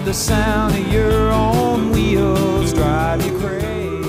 the sound of your own wheels drive you crazy.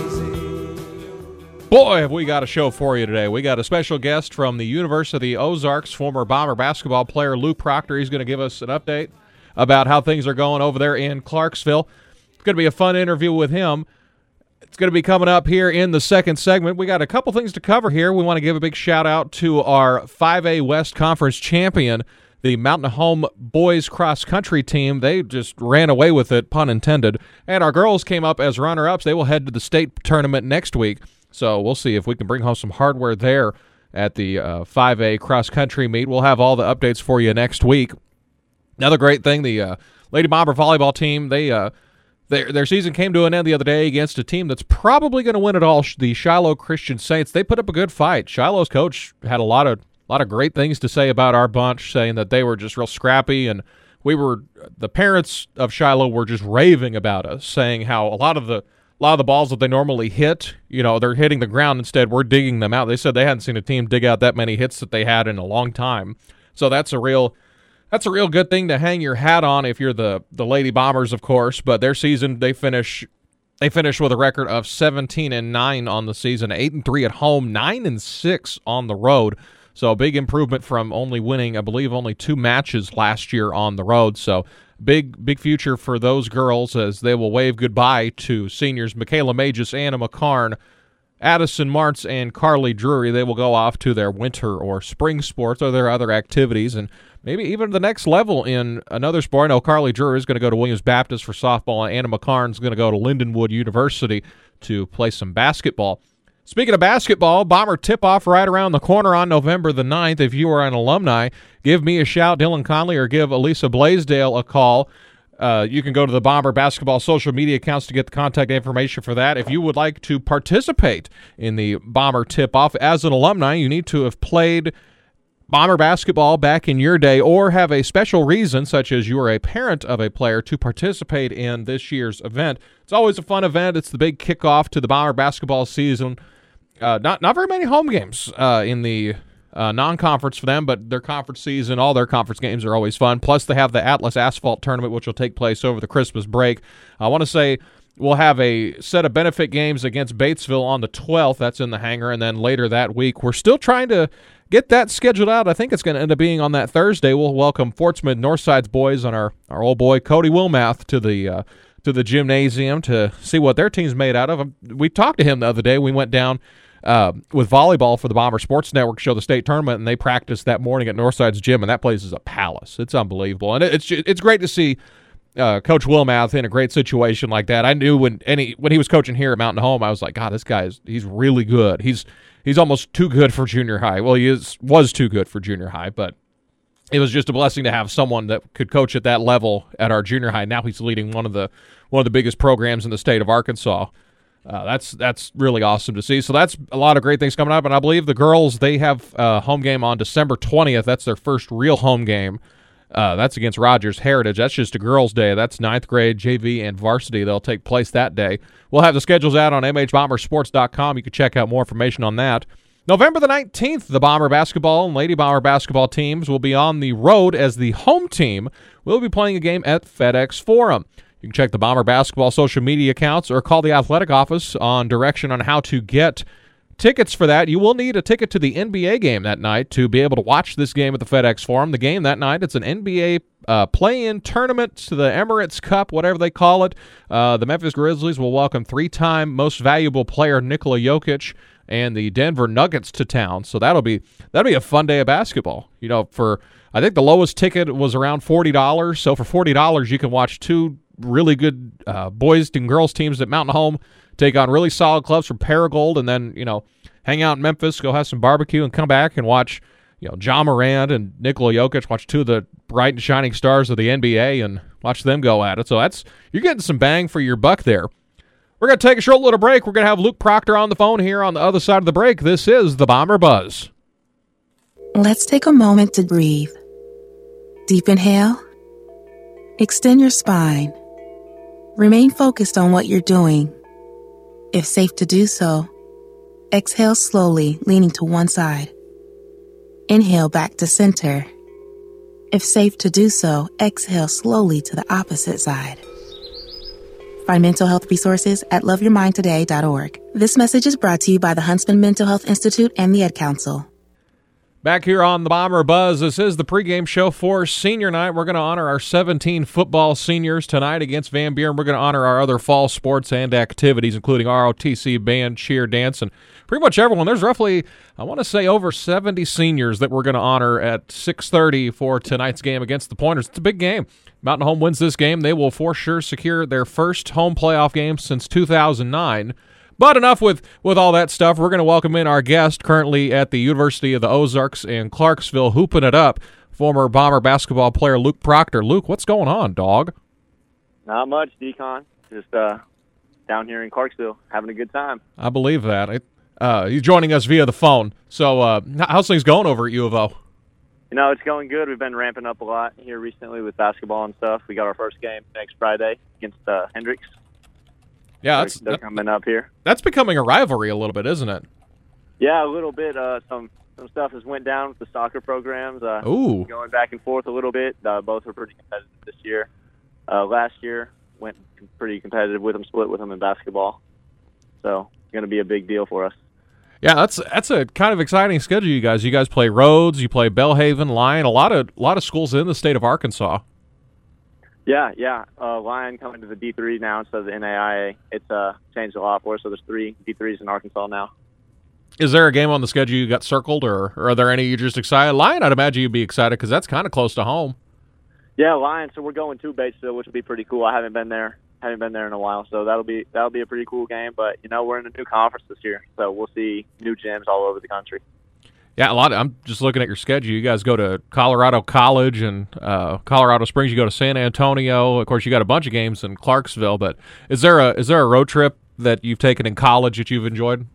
Boy, have we got a show for you today. We got a special guest from the University of the Ozarks, former Bomber basketball player Luke Proctor. He's going to give us an update about how things are going over there in Clarksville. It's going to be a fun interview with him. It's going to be coming up here in the second segment. We got a couple things to cover here. We want to give a big shout-out to our 5A West Conference champion, the Mountain Home boys cross-country team. They just ran away with it, pun intended. And our girls came up as runner-ups. They will head to the state tournament next week. So we'll see if we can bring home some hardware there at the 5A cross-country meet. We'll have all the updates for you next week. Another great thing, the Lady Bomber volleyball team, their season came to an end the other day against a team that's probably going to win it all, the Shiloh Christian Saints. They put up a good fight. Shiloh's coach had a lot of great things to say about our bunch, saying that they were just real scrappy, and the parents of Shiloh were just raving about us, saying how a lot of the balls that they normally hit, they're hitting the ground instead. We're digging them out. They said they hadn't seen a team dig out that many hits that they had in a long time. So that's a real good thing to hang your hat on if you're the Lady Bombers, of course. But their season, they finish with a record of 17-9 on the season, 8-3 at home, 9-6 on the road. So a big improvement from only winning, I believe, only 2 matches last year on the road. So big future for those girls as they will wave goodbye to seniors Michaela Magis, Anna McCarn, Addison Martz, and Carly Drury. They will go off to their winter or spring sports or their other activities, and maybe even the next level in another sport. I know Carly Drury is going to go to Williams Baptist for softball, and Anna McCarn is going to go to Lindenwood University to play some basketball. Speaking of basketball, Bomber tip-off right around the corner on November the 9th. If you are an alumni, give me a shout, Dylan Conley, or give Elisa Blaisdell a call. You can go to the Bomber basketball social media accounts to get the contact information for that. If you would like to participate in the Bomber tip-off as an alumni, you need to have played Bomber basketball back in your day or have a special reason, such as you are a parent of a player, to participate in this year's event. It's always a fun event. It's the big kickoff to the Bomber basketball season. Not very many home games in the non-conference for them, but their conference season, all their conference games are always fun. Plus, they have the Atlas Asphalt Tournament, which will take place over the Christmas break. I want to say we'll have a set of benefit games against Batesville on the 12th. That's in the hangar. And then later that week, we're still trying to get that scheduled out. I think it's going to end up being on that Thursday. We'll welcome Fort Smith Northside's boys and our old boy Cody Wilmath to the gymnasium to see what their team's made out of. We talked to him the other day. We went down with volleyball for the Bomber Sports Network show, the state tournament, and they practiced that morning at Northside's gym, and that place is a palace. It's unbelievable, and it's great to see Coach Wilmath in a great situation like that. I knew when he was coaching here at Mountain Home, I was like, God, this guy he's really good. He's almost too good for junior high. Well, he was too good for junior high, but it was just a blessing to have someone that could coach at that level at our junior high. Now he's leading one of the biggest programs in the state of Arkansas. That's really awesome to see. So that's a lot of great things coming up, and I believe the girls, they have a home game on December 20th. That's their first real home game. That's against Rogers Heritage. That's just a girls' day. That's 9th grade, JV, and varsity. They'll take place that day. We'll have the schedules out on mhbombersports.com. You can check out more information on that. November the 19th, the Bomber basketball and Lady Bomber basketball teams will be on the road as the home team. We'll be playing a game at FedEx Forum. You can check the Bomber basketball social media accounts or call the athletic office on direction on how to get tickets for that. You will need a ticket to the NBA game that night to be able to watch this game at the FedEx Forum. The game that night, it's an NBA play-in tournament to the Emirates Cup, whatever they call it. The Memphis Grizzlies will welcome 3-time most valuable player Nikola Jokic and the Denver Nuggets to town. So that'll be a fun day of basketball. I think the lowest ticket was around $40. So for $40, you can watch 2 really good boys and girls teams at Mountain Home take on really solid clubs from Paragould, and then, hang out in Memphis, go have some barbecue, and come back and watch, John Morant and Nikola Jokic, watch 2 of the bright and shining stars of the NBA and watch them go at it. So you're getting some bang for your buck there. We're going to take a short little break. We're going to have Luke Proctor on the phone here on the other side of the break. This is the Bomber Buzz. Let's take a moment to breathe. Deep inhale. Extend your spine. Remain focused on what you're doing. If safe to do so, exhale slowly, leaning to one side. Inhale back to center. If safe to do so, exhale slowly to the opposite side. Find mental health resources at loveyourmindtoday.org. This message is brought to you by the Huntsman Mental Health Institute and the Ad Council. Back here on the Bomber Buzz, this is the pregame show for senior night. We're going to honor our 17 football seniors tonight against Van Buren. We're going to honor our other fall sports and activities, including ROTC, band, cheer, dance, and pretty much everyone. There's roughly, I want to say, over 70 seniors that we're going to honor at 6:30 for tonight's game against the Pointers. It's a big game. Mountain Home wins this game. They will for sure secure their first home playoff game since 2009. But enough with all that stuff. We're going to welcome in our guest currently at the University of the Ozarks in Clarksville, hooping it up, former Bomber basketball player Luke Proctor. Luke, what's going on, dog? Not much, Decon. Just down here in Clarksville, having a good time. I believe that. He's joining us via the phone. So how's things going over at U of O? You know, it's going good. We've been ramping up a lot here recently with basketball and stuff. We got our first game next Friday against Hendricks. Yeah, they're coming up here. That's becoming a rivalry a little bit, isn't it? Yeah, a little bit. Some stuff has went down with the soccer programs. Ooh. Going back and forth a little bit. Both are pretty competitive this year. Last year went pretty competitive with them, split with them in basketball. So it's going to be a big deal for us. Yeah, that's a kind of exciting schedule, you guys. You guys play Rhodes, you play Belhaven, Lyon, a lot of schools in the state of Arkansas. Yeah. Lyon coming to the D3 now instead of the NAIA. It's changed a lot for us, so there's 3 D3s in Arkansas now. Is there a game on the schedule you got circled, or are there any you're just excited? Lyon, I'd imagine you'd be excited because that's kind of close to home. Yeah, Lyon. So we're going to Batesville, which will be pretty cool. I haven't been there in a while, so that'll be a pretty cool game. But we're in a new conference this year, so we'll see new gyms all over the country. Yeah, I'm just looking at your schedule. You guys go to Colorado College and Colorado Springs. You go to San Antonio. Of course, you got a bunch of games in Clarksville. But is there a road trip that you've taken in college that you've enjoyed?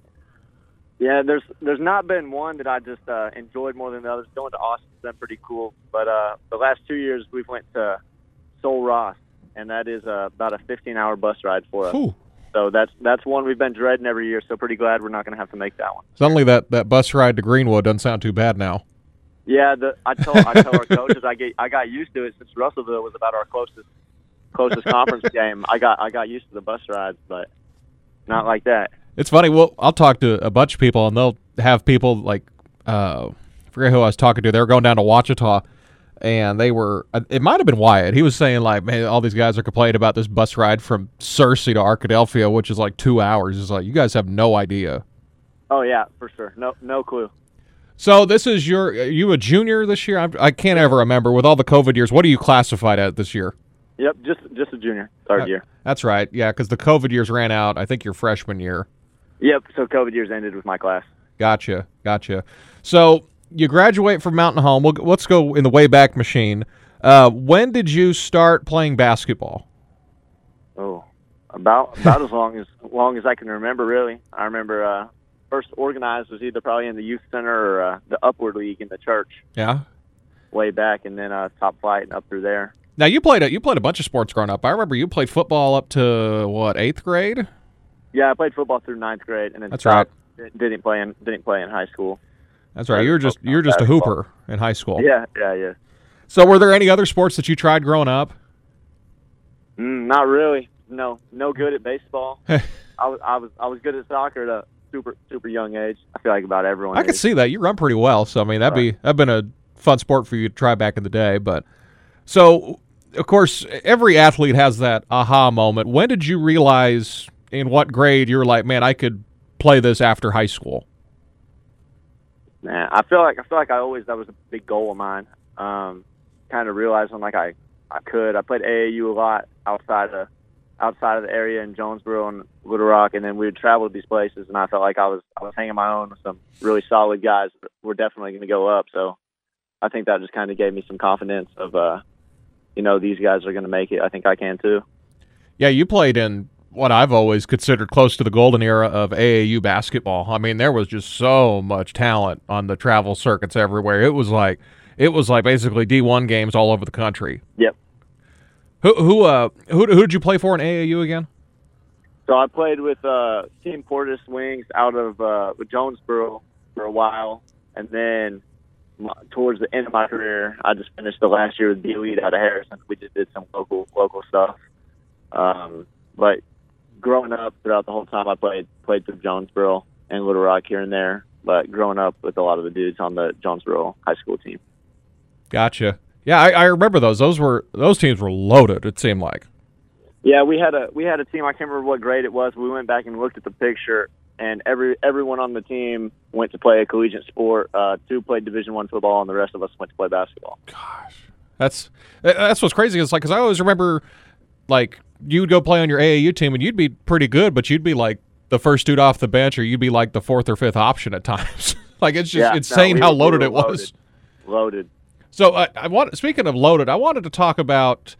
Yeah, there's not been one that I just enjoyed more than the others. Going to Austin's been pretty cool. But the last 2 years we've went to Sul Ross, and that is about a 15-hour bus ride for us. Whew. So that's one we've been dreading every year. So pretty glad we're not going to have to make that one. Suddenly that bus ride to Greenwood doesn't sound too bad now. Yeah, I tell our coaches I got used to it since Russellville was about our closest conference game. I got used to the bus rides, but not like that. It's funny. Well, I'll talk to a bunch of people, and they'll have people like I forget who I was talking to. They were going down to Ouachita. And it might have been Wyatt. He was saying, like, man, all these guys are complaining about this bus ride from Searcy to Arkadelphia, which is like 2 hours. It's like, you guys have no idea. Oh, yeah, for sure. No clue. So this is you a junior this year? I can't ever remember. With all the COVID years, what are you classified at this year? Yep, just a junior, third year. That's right, yeah, because the COVID years ran out, I think, your freshman year. Yep, so COVID years ended with my class. Gotcha. So you graduate from Mountain Home. Let's go in the Wayback Machine. When did you start playing basketball? Oh, about as long as I can remember, really. I remember first organized was either probably in the youth center or the Upward League in the church. Yeah. Way back, and then Top Flight and up through there. Now you played a bunch of sports growing up. I remember you played football up to what, 8th grade? Yeah, I played football through 9th grade, and then that's right. Didn't play in high school. That's right. You're just a hooper in high school. Yeah. So were there any other sports that you tried growing up? Not really. No good at baseball. I was good at soccer at a super young age. I feel like about everyone. I could see that. You run pretty well. So I mean that'd been a fun sport for you to try back in the day. But so of course every athlete has that aha moment. When did you realize, in what grade, you were like, man, I could play this after high school? Man, I feel like that was a big goal of mine. Kind of realizing like I could. I played AAU a lot outside of the area in Jonesboro and Little Rock, and then we would travel to these places, and I felt like I was hanging my own with some really solid guys that were definitely going to go up. So I think that just kind of gave me some confidence of these guys are going to make it. I think I can too. Yeah, you played in what I've always considered close to the golden era of AAU basketball. I mean, there was just so much talent on the travel circuits everywhere. It was like basically D1 games all over the country. Yep. Who did you play for in AAU again? So I played with Team Portis Wings out of Jonesboro for a while, and then towards the end of my career, I just finished the last year with B-Lead out of Harrison. We just did some local stuff. But growing up, throughout the whole time, I played through Jonesboro and Little Rock here and there. But growing up with a lot of the dudes on the Jonesboro high school team. Gotcha. Yeah, I remember those. Those teams were loaded. It seemed like. Yeah, we had a team. I can't remember what grade it was. We went back and looked at the picture, and everyone on the team went to play a collegiate sport. 2 played Division I football, and the rest of us went to play basketball. Gosh, that's what's crazy. It's like, because I always remember, like, you'd go play on your AAU team, and you'd be pretty good, but you'd be like the first dude off the bench, or you'd be like the 4th or 5th option at times. Like, it's just insane how loaded it was. Loaded. So speaking of loaded, I wanted to talk about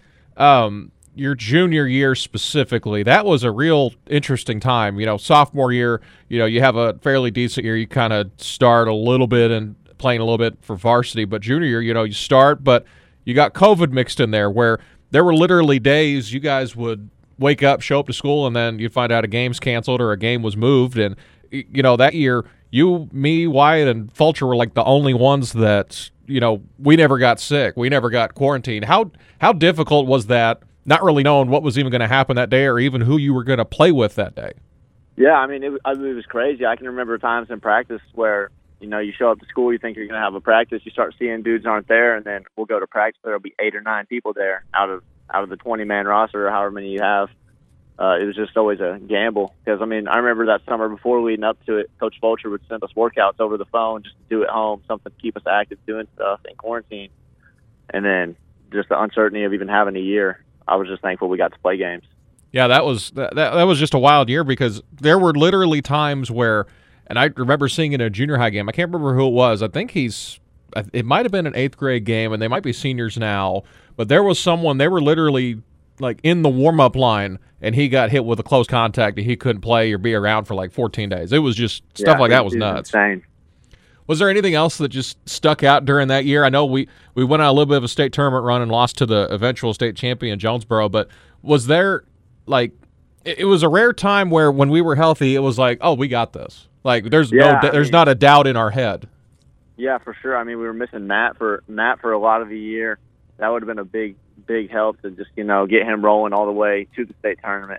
your junior year specifically. That was a real interesting time. Sophomore year, you have a fairly decent year. You kind of start a little bit and playing a little bit for varsity. But junior year, you start, but you got COVID mixed in there, where there were literally days you guys would wake up, show up to school, and then you'd find out a game's canceled or a game was moved. And, that year, you, me, Wyatt, and Fulcher were like the only ones that, we never got sick. We never got quarantined. How difficult was that, not really knowing what was even going to happen that day or even who you were going to play with that day? Yeah, I mean, it was crazy. I can remember times in practice where, you show up to school, you think you're going to have a practice, you start seeing dudes aren't there, and then we'll go to practice, there'll be 8 or 9 people there out of the 20-man roster or however many you have. It was just always a gamble because, I remember that summer before leading up to it, Coach Fulcher would send us workouts over the phone just to do at home, something to keep us active doing stuff in quarantine. And then just the uncertainty of even having a year, I was just thankful we got to play games. Yeah, that was just a wild year because there were literally times where, and I remember seeing in a junior high game, I can't remember who it was. I think it might have been an 8th grade game, and they might be seniors now, but there was someone, they were literally like in the warm-up line, and he got hit with a close contact, and he couldn't play or be around for like 14 days. It was just stuff like that was nuts. Insane. Was there anything else that just stuck out during that year? I know we went on a little bit of a state tournament run and lost to the eventual state champion Jonesboro, but was there, like, it was a rare time where when we were healthy, it was like, oh, we got this. Like, there's not a doubt in our head. Yeah, for sure. We were missing Matt for a lot of the year. That would have been a big help to just, get him rolling all the way to the state tournament.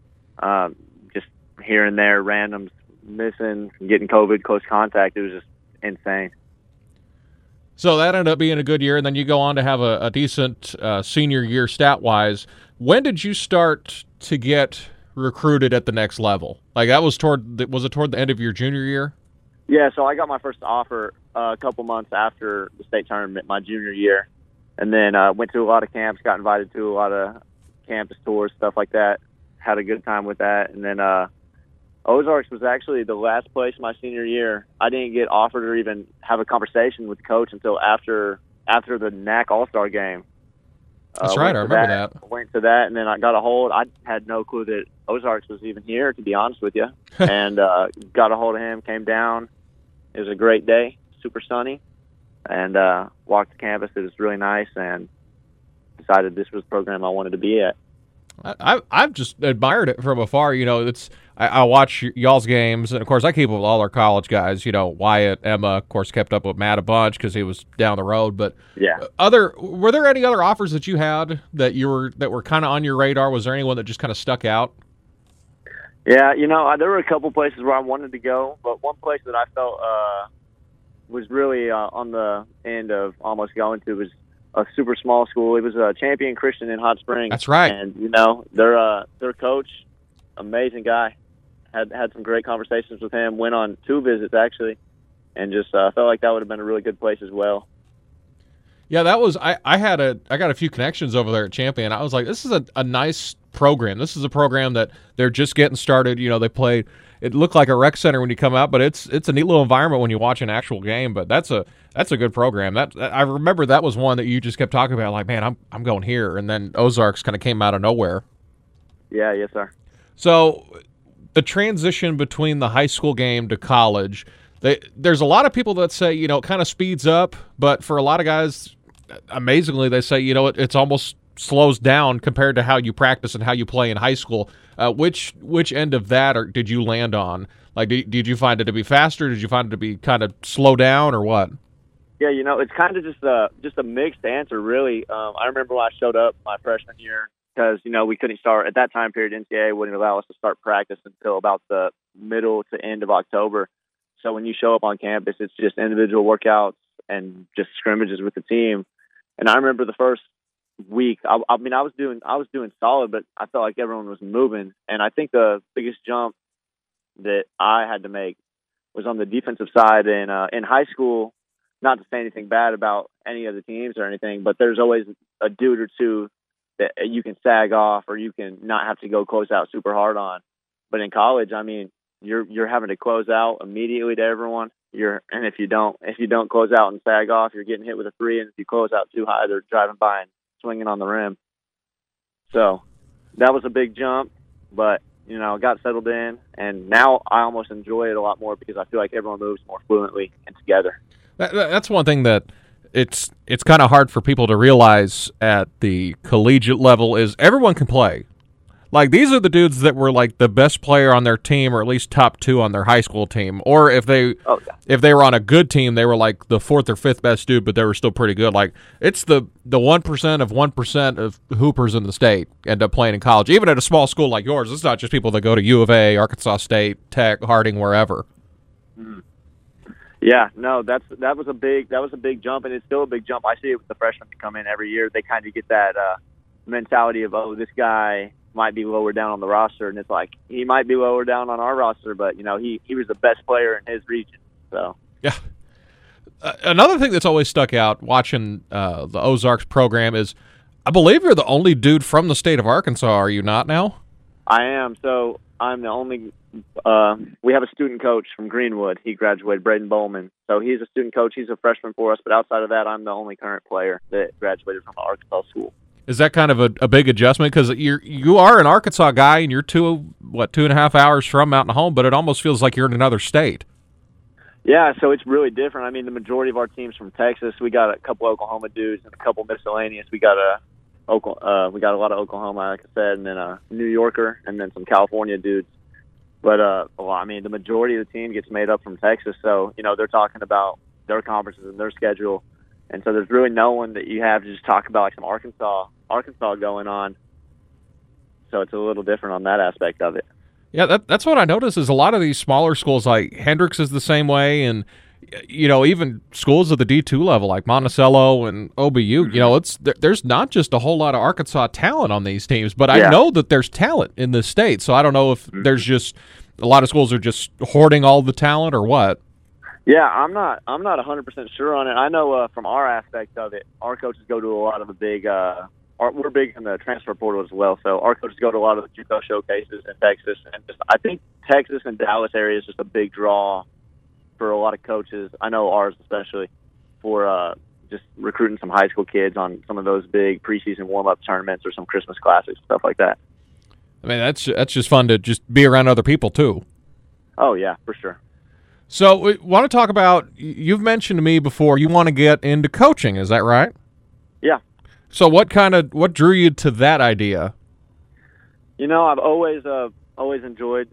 Just here and there, randoms missing, getting COVID, close contact. It was just insane. So that ended up being a good year, and then you go on to have a decent senior year stat-wise. When did you start to get recruited at the next level? Like, that was was it toward the end of your junior year? Yeah, so I got my first offer a couple months after the state tournament, my junior year. And then went to a lot of camps, got invited to a lot of campus tours, stuff like that. Had a good time with that. And then Ozarks was actually the last place my senior year. I didn't get offered or even have a conversation with the coach until after the NAC All-Star game. That's right, I remember that. Went to that, and then I got a hold. I had no clue that Ozarks was even here, to be honest with you. And got a hold of him, came down. It was a great day, super sunny. And walked to campus. It was really nice, and decided this was the program I wanted to be at. I've just admired it from afar. I watch y'all's games, and of course I keep up with all our college guys. Wyatt, Emma, of course, kept up with Matt a bunch because he was down the road. But yeah, were there any other offers that you had that were kind of on your radar? Was there anyone that just kind of stuck out? Yeah, there were a couple places where I wanted to go, but one place that I felt was really on the end of almost going to was a super small school. It was a Champion Christian in Hot Springs. That's right. And their coach, amazing guy. Had some great conversations with him. Went on 2 visits actually, and just felt like that would have been a really good place as well. Yeah, that was. I got a few connections over there at Champion. I was like, this is a nice program. This is a program that they're just getting started. They played. It looked like a rec center when you come out, but it's a neat little environment when you watch an actual game. But that's a good program. I remember that was one that you just kept talking about. Like, man, I'm going here, and then Ozarks kind of came out of nowhere. Yeah, yes, sir. So the transition between the high school game to college, there's a lot of people that say it kind of speeds up, but for a lot of guys, amazingly, they say it's almost slows down compared to how you practice and how you play in high school. Which end of that did you land on? Like, did you find it to be faster? Did you find it to be kind of slow down, or what? Yeah, it's kind of just a mixed answer, really. I remember when I showed up my freshman year because, we couldn't start at that time period. NCAA wouldn't allow us to start practice until about the middle to end of October. So when you show up on campus, it's just individual workouts and just scrimmages with the team. And I remember the first week, I was doing solid, but I felt like everyone was moving. And I think the biggest jump that I had to make was on the defensive side. In high school, not to say anything bad about any of the teams or anything, but there's always a dude or two that you can sag off or you can not have to go close out super hard on. But in college, you're having to close out immediately to everyone. And if you don't close out and sag off, you're getting hit with a 3. And if you close out too high, they're driving by and swinging on the rim. So that was a big jump, but got settled in, and now I almost enjoy it a lot more because I feel like everyone moves more fluently and together. That's one thing that it's kind of hard for people to realize at the collegiate level is everyone can play. Like, these are the dudes that were like the best player on their team, or at least top 2 on their high school team. Or if they were on a good team, they were like the 4th or 5th best dude, but they were still pretty good. Like, it's the 1% of 1% of hoopers in the state end up playing in college. Even at a small school like yours, it's not just people that go to U of A, Arkansas State, Tech, Harding, wherever. Yeah, no, that was a big jump, and it's still a big jump. I see it with the freshmen that come in every year. They kind of get that mentality of, this guy might be lower down on the roster, and it's like, he might be lower down on our roster, but he was the best player in his region. So yeah. Another thing that's always stuck out watching the Ozarks program is, I believe you're the only dude from the state of Arkansas. Are you not now? I am. So I'm the only. We have a student coach from Greenwood. He graduated, Braden Bowman. So he's a student coach. He's a freshman for us, but outside of that, I'm the only current player that graduated from an Arkansas school. Is that kind of a big adjustment? Because you are an Arkansas guy, and you're 2.5 hours from Mountain Home, but it almost feels like you're in another state. Yeah, so it's really different. The majority of our team's from Texas. We got a couple Oklahoma dudes and a couple miscellaneous. We got a lot of Oklahoma, like I said, and then a New Yorker, and then some California dudes. But the majority of the team gets made up from Texas. So they're talking about their conferences and their schedule. And so there's really no one that you have to just talk about like some Arkansas going on. So it's a little different on that aspect of it. Yeah, that's what I noticed is a lot of these smaller schools, like Hendrix is the same way, and even schools at the D2 level like Monticello and OBU, there's not just a whole lot of Arkansas talent on these teams, but I know that there's talent in this state. So I don't know if there's just a lot of schools are just hoarding all the talent or what. Yeah, I'm not 100% sure on it. I know from our aspect of it, our coaches go to a lot of the big. We're big in the transfer portal as well, so our coaches go to a lot of the JUCO showcases in Texas, and I think Texas and Dallas area is just a big draw for a lot of coaches. I know ours especially for just recruiting some high school kids on some of those big preseason warm-up tournaments or some Christmas classics, stuff like that. That's just fun to just be around other people too. Oh yeah, for sure. So we want to talk about, you've mentioned to me before you want to get into coaching, is that right? Yeah. So what drew you to that idea? I've always enjoyed,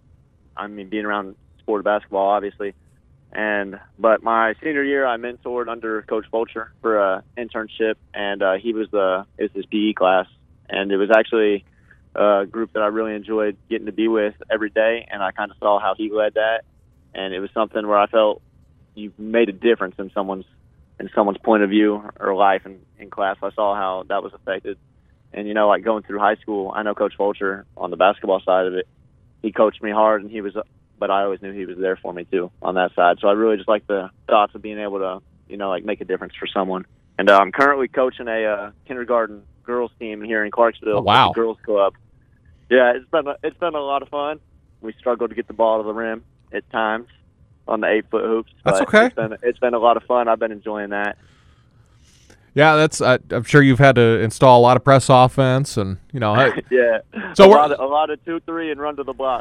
being around sport of basketball, obviously. But my senior year, I mentored under Coach Fulcher for an internship, and it was his PE class, and it was actually a group that I really enjoyed getting to be with every day, and I kind of saw how he led that. And it was something where I felt you made a difference in someone's point of view or life in class. I saw how that was affected. And, like going through high school, I know Coach Fulcher on the basketball side of it, he coached me hard, and but I always knew he was there for me too on that side. So I really just like the thoughts of being able to, make a difference for someone. And I'm currently coaching a kindergarten girls team here in Clarksville. Oh, wow. The girls club. Yeah, it's been a lot of fun. We struggled to get the ball to the rim at times on the 8-foot hoops. That's okay. It's been a lot of fun. I've been enjoying that. Yeah, I'm sure you've had to install a lot of press offense, and yeah. So a lot of 2-3 and run to the block.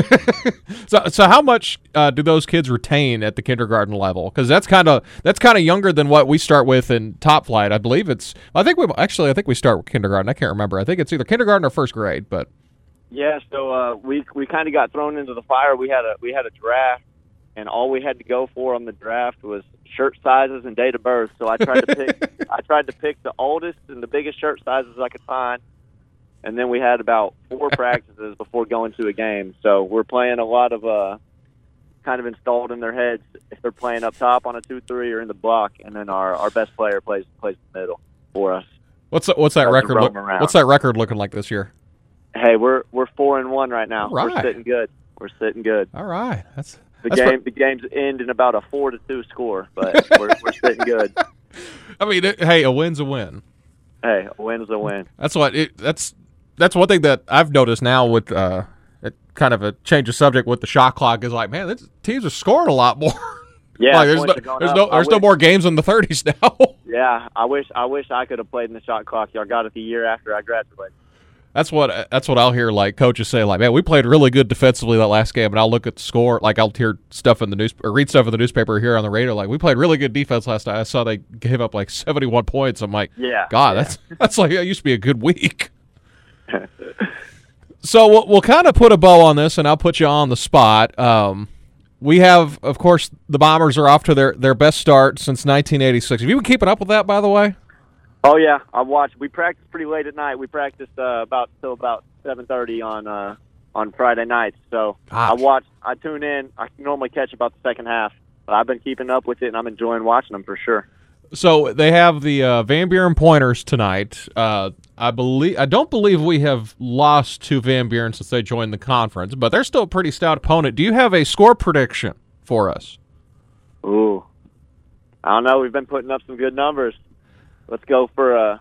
So how much do those kids retain at the kindergarten level? Because that's kind of younger than what we start with in Top Flight. I believe I think we start with kindergarten. I can't remember. I think it's either kindergarten or first grade, but. Yeah, so we kind of got thrown into the fire. We had a draft and all we had to go for on the draft was shirt sizes and date of birth. So I tried to pick the oldest and the biggest shirt sizes I could find. And then we had about 4 practices before going to a game. So we're playing a lot of kind of installed in their heads if they're playing up top on a 2-3 or in the block, and then our best player plays the middle for us. What's that record? What's that record looking like this year? Hey, we're 4-1 right now. Right. We're sitting good. All right, The games end in about a 4-2 score, but we're sitting good. I mean, hey, a win's a win. Hey, a win's a win. That's one thing that I've noticed now with kind of a change of subject with the shot clock is like, man, teams are scoring a lot more. Yeah, like, there's no more games in the 30s now. Yeah, I wish I could have played in the shot clock. Y'all got it the year after I graduated. That's what I'll hear like coaches say, like, man, we played really good defensively that last game, and I'll look at the score, like I'll hear stuff in the news or read stuff in the newspaper here on the radio, like we played really good defense last night. I saw they gave up like 71 points. I'm like, God, that's like that used to be a good week. So we'll kind of put a bow on this, and I'll put you on the spot. We have, of course, the Bombers are off to their best start since 1986. Have you been keeping up with that, by the way? Oh yeah, I've watched. We practiced pretty late at night. We practiced till about 7:30 on Friday nights. So Gosh. I tune in. I can normally catch about the second half, but I've been keeping up with it, and I'm enjoying watching them for sure. So they have the Van Buren Pointers tonight. I don't believe we have lost to Van Buren since they joined the conference, but they're still a pretty stout opponent. Do you have a score prediction for us? Ooh, I don't know. We've been putting up some good numbers. Let's go for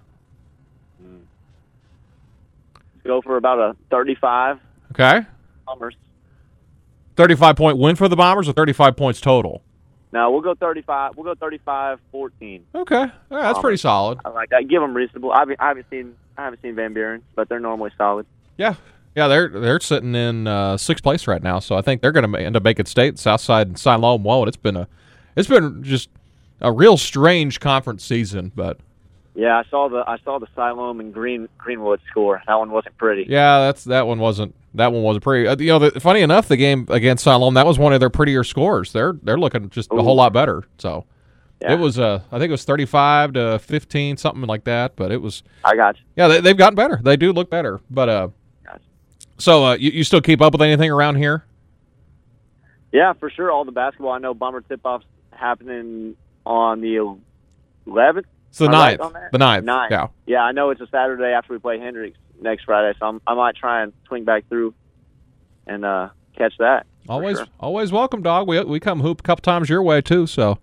about a 35. Okay. Bombers. 35-point win for the Bombers, or 35 points total? No, we'll go 35. We'll go 35-14. Okay, all right, that's pretty solid. I like that. Give them reasonable. I haven't seen Van Buren, but they're normally solid. Yeah, they're sitting in 6th place right now, so I think they're going to end up making state. Southside and Siloam. Whoa, it's been just a real strange conference season, but. Yeah, I saw the Siloam and Greenwood score. That one wasn't pretty. Yeah, that one wasn't pretty. Funny enough, the game against Siloam, that was one of their prettier scores. They're looking just a whole lot better. So yeah. It was I think it was 35-15, something like that. But it was. I got you. Yeah, they've gotten better. They do look better. But gotcha. So you still keep up with anything around here? Yeah, for sure. All the basketball. I know Bomber tip-offs happening on the 11th. It's the 9th. The 9th. Yeah. Yeah, I know it's a Saturday after we play Hendricks next Friday, so I might try and swing back through and catch that. Always welcome, dog. We come hoop a couple times your way too. So.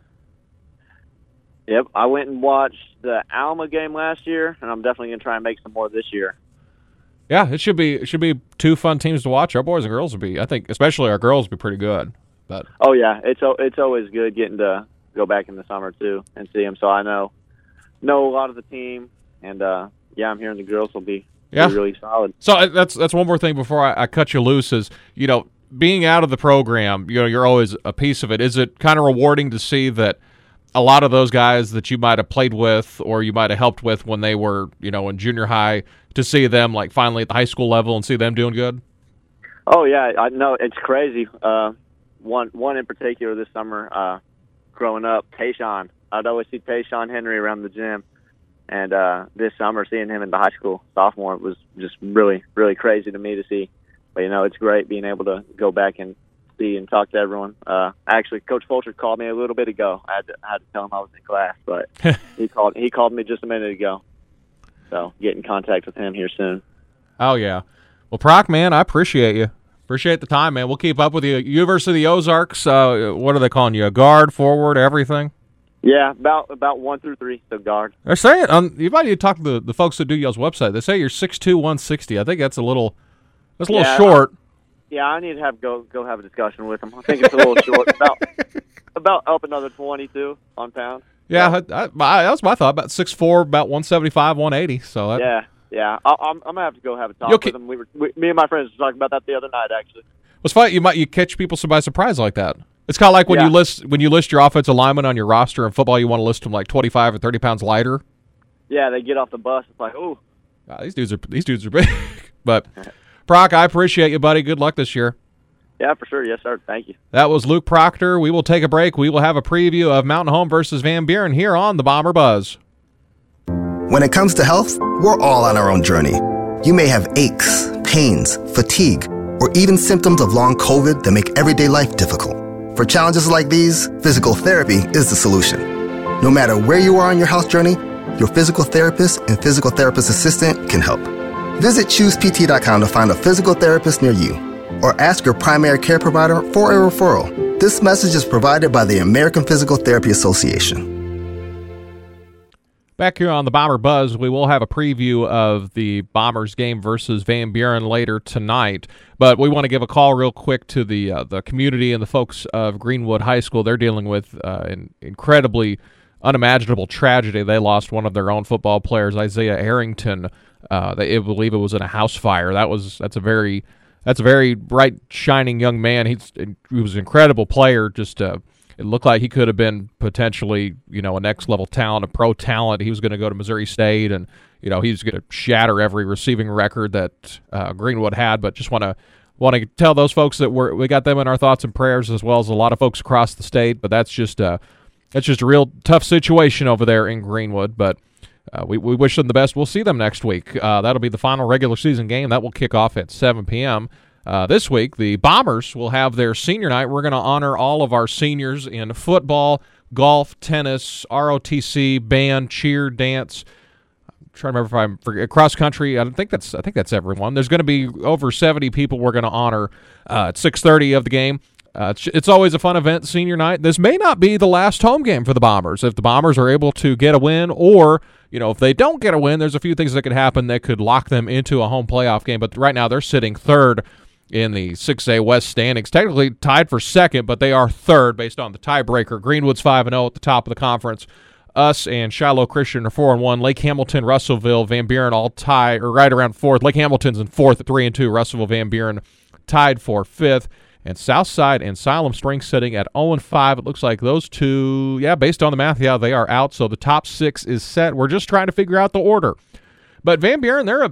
Yep, I went and watched the Alma game last year, and I'm definitely gonna try and make some more this year. Yeah, it should be 2 fun teams to watch. Our boys and girls will be. I think, especially our girls, will be pretty good. But. Oh yeah, it's always good getting to go back in the summer too and see them. So I know a lot of the team, and yeah, I'm hearing the girls will be really solid. So that's one more thing before I cut you loose is, being out of the program, you're always a piece of it. Is it kind of rewarding to see that a lot of those guys that you might have played with or you might have helped with when they were, in junior high, to see them like finally at the high school level and see them doing good? Oh yeah, I know, it's crazy. One in particular this summer, growing up, Tayshawn. I'd always see Tayshawn Henry around the gym, and this summer seeing him in the high school sophomore was just really, really crazy to me to see. But it's great being able to go back and see and talk to everyone. Actually, Coach Fulcher called me a little bit ago. I had to tell him I was in class, but he called me just a minute ago. So get in contact with him here soon. Oh yeah, well, Proc, man, I appreciate you. Appreciate the time, man. We'll keep up with you. University of the Ozarks. What are they calling you? A guard, forward, everything? Yeah, about 1 through 3, so guard. They're saying you might need to talk to the folks that do y'all's website. They say you're 6'2", 160. I think that's a little short. Yeah, I need to go have a discussion with them. I think it's a little short. About up another 22 on pounds. Yeah, that was my thought. About 6'4", about 175, 180. So yeah. I'm gonna have to go have a talk with them. Me and my friends were talking about that the other night, actually. It's funny you catch people by surprise like that. It's kind of like when you list your offensive lineman on your roster in football, you want to list them like 25 or 30 pounds lighter. Yeah, they get off the bus. It's like, ooh, these dudes are big. But Proc, I appreciate you, buddy. Good luck this year. Yeah, for sure. Yes, sir. Thank you. That was Luke Proctor. We will take a break. We will have a preview of Mountain Home versus Van Buren here on the Bomber Buzz. When it comes to health, we're all on our own journey. You may have aches, pains, fatigue, or even symptoms of long COVID that make everyday life difficult. For challenges like these, physical therapy is the solution. No matter where you are on your health journey, your physical therapist and physical therapist assistant can help. Visit ChoosePT.com to find a physical therapist near you, or ask your primary care provider for a referral. This message is provided by the American Physical Therapy Association. Back here on the Bomber Buzz, we will have a preview of the Bombers game versus Van Buren later tonight. But we want to give a call real quick to the community and the folks of Greenwood High School. They're dealing with an incredibly unimaginable tragedy. They lost one of their own football players, Isaiah Arrington. They believe it was in a house fire. That's a very bright, shining young man. He was an incredible player. Just it looked like he could have been potentially, a next-level talent, a pro talent. He was going to go to Missouri State, and, he's going to shatter every receiving record that Greenwood had. But just want to tell those folks that we got them in our thoughts and prayers, as well as a lot of folks across the state. But that's just a real tough situation over there in Greenwood. But we wish them the best. We'll see them next week. That'll be the final regular season game. That will kick off at 7 p.m. This week, the Bombers will have their senior night. We're going to honor all of our seniors in football, golf, tennis, ROTC, band, cheer, dance. I'm trying to remember if I'm cross country. I think that's everyone. There's going to be over 70 people we're going to honor at 6:30 of the game. It's always a fun event, senior night. This may not be the last home game for the Bombers. If the Bombers are able to get a win, or if they don't get a win, there's a few things that could happen that could lock them into a home playoff game. But right now they're sitting third in the 6A West standings. Technically tied for second, but they are third based on the tiebreaker. Greenwood's 5-0 at the top of the conference. Us and Shiloh Christian are 4-1. Lake Hamilton, Russellville, Van Buren all tie, or right around fourth. Lake Hamilton's in fourth at 3-2. Russellville, Van Buren tied for fifth. And Southside and Siloam Springs sitting at 0-5. It looks like those two, based on the math, they are out. So the top six is set. We're just trying to figure out the order. But Van Buren, they're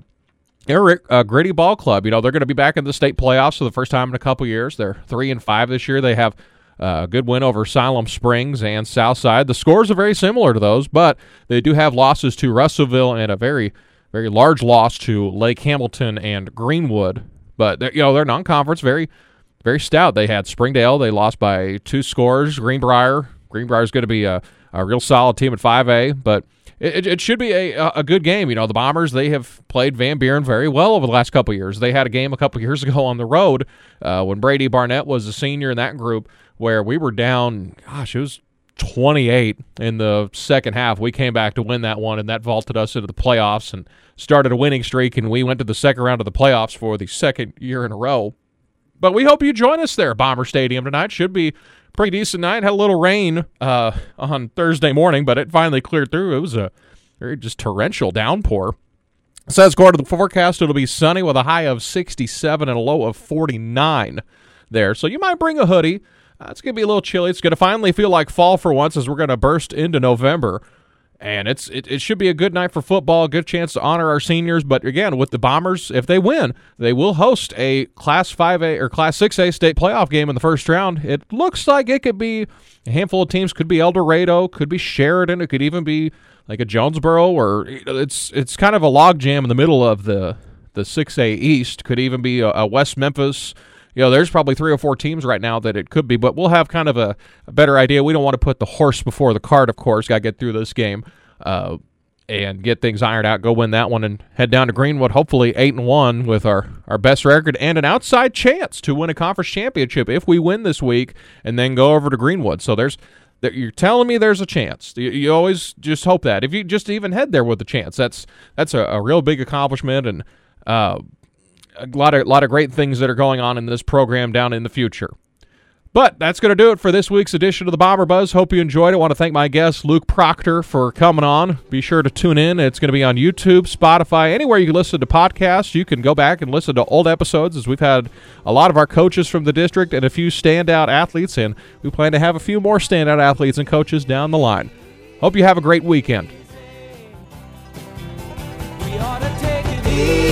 a gritty ball club. They're going to be back in the state playoffs for the first time in a couple years. They're 3-5 this year. They have a good win over Siloam Springs and Southside. The scores are very similar to those, but they do have losses to Russellville and a very, very large loss to Lake Hamilton and Greenwood. But they're non-conference, very, very stout. They had Springdale. They lost by 2 scores. Greenbrier is going to be a real solid team at 5A, but it should be a good game. The Bombers, they have played Van Buren very well over the last couple of years. They had a game a couple of years ago on the road when Brady Barnett was a senior in that group where we were down, it was 28 in the second half. We came back to win that one, and that vaulted us into the playoffs and started a winning streak, and we went to the second round of the playoffs for the second year in a row. But we hope you join us there at Bomber Stadium tonight. Should be pretty decent night. Had a little rain on Thursday morning, but it finally cleared through. It was a very just torrential downpour. It says, according to the forecast, it'll be sunny with a high of 67 and a low of 49 there. So you might bring a hoodie. It's going to be a little chilly. It's going to finally feel like fall for once as we're going to burst into November. And it should be a good night for football, a good chance to honor our seniors. But again, with the Bombers, if they win, they will host a Class 5A or Class 6A state playoff game in the first round. It looks like it could be a handful of teams. Could be El Dorado, could be Sheridan, it could even be like a Jonesboro, or it's kind of a logjam in the middle of the 6A East. Could even be a West Memphis. There's probably 3 or 4 teams right now that it could be, but we'll have kind of a better idea. We don't want to put the horse before the cart, of course. Got to get through this game and get things ironed out, go win that one, and head down to Greenwood, hopefully 8-1 with our best record and an outside chance to win a conference championship if we win this week and then go over to Greenwood. So you're telling me there's a chance. You always just hope that. If you just even head there with a chance, that's a real big accomplishment, and a lot of great things that are going on in this program down in the future. But that's going to do it for this week's edition of the Bomber Buzz. Hope you enjoyed it. I want to thank my guest, Luke Proctor, for coming on. Be sure to tune in. It's going to be on YouTube, Spotify, anywhere you can listen to podcasts. You can go back and listen to old episodes, as we've had a lot of our coaches from the district and a few standout athletes, and we plan to have a few more standout athletes and coaches down the line. Hope you have a great weekend. We ought to take it easy.